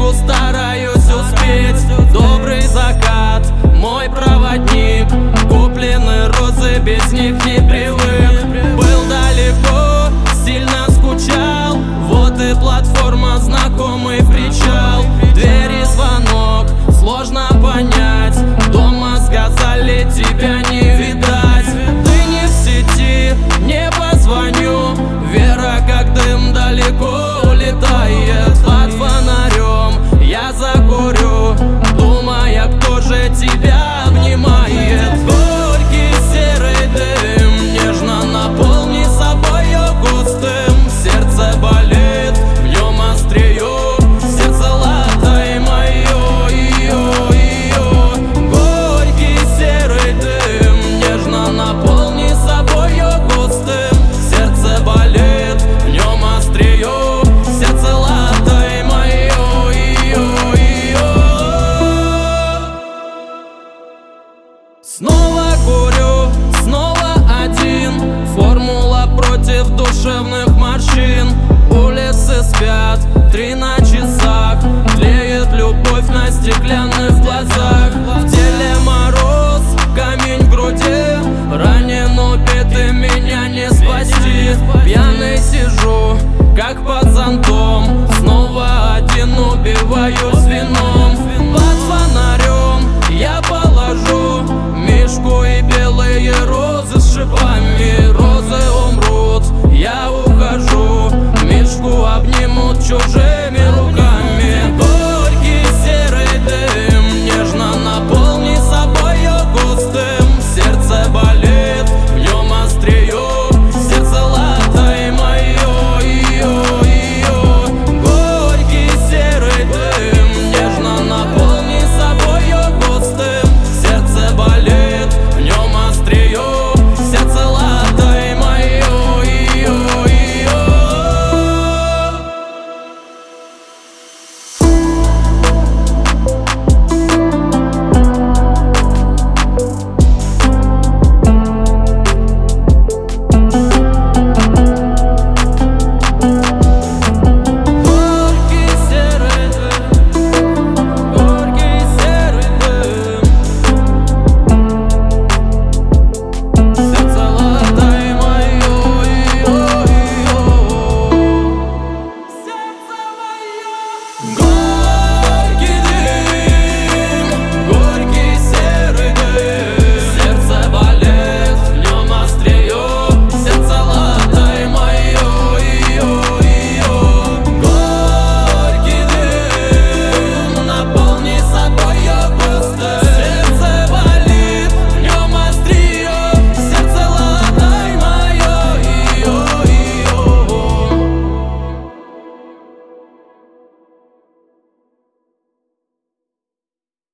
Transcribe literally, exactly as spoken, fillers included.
иду, стараюсь успеть. Добрый закат, мой проводник, куплены розы, без них не привык. Был далеко, сильно скучал, вот и платформа, знакомый причал. В двери звонок, сложно понять, дома сказали, тебя не видать. Ты не в сети, не позвоню, вера как дым далеко улетает. Под фонарем я закурю, думая, кто же тебя обнимает. Горький серый дым, нежно наполни собою густым. Сердце болит, в нем острие, сердце ладай мое, ее, ее. Горький серый дым, нежно наполни собою густым. Сердце болит, в нем острие, сердце ладай мое, ее, ее. Снова курю, снова один, формула против душевных морщин. Улицы спят, три на часах, тлеет любовь на стеклянных глазах. В теле мороз, камень в груди, ранен, убитый, меня не спасти. Пьяный сижу, как под зонтом, снова один убиваюсь вином.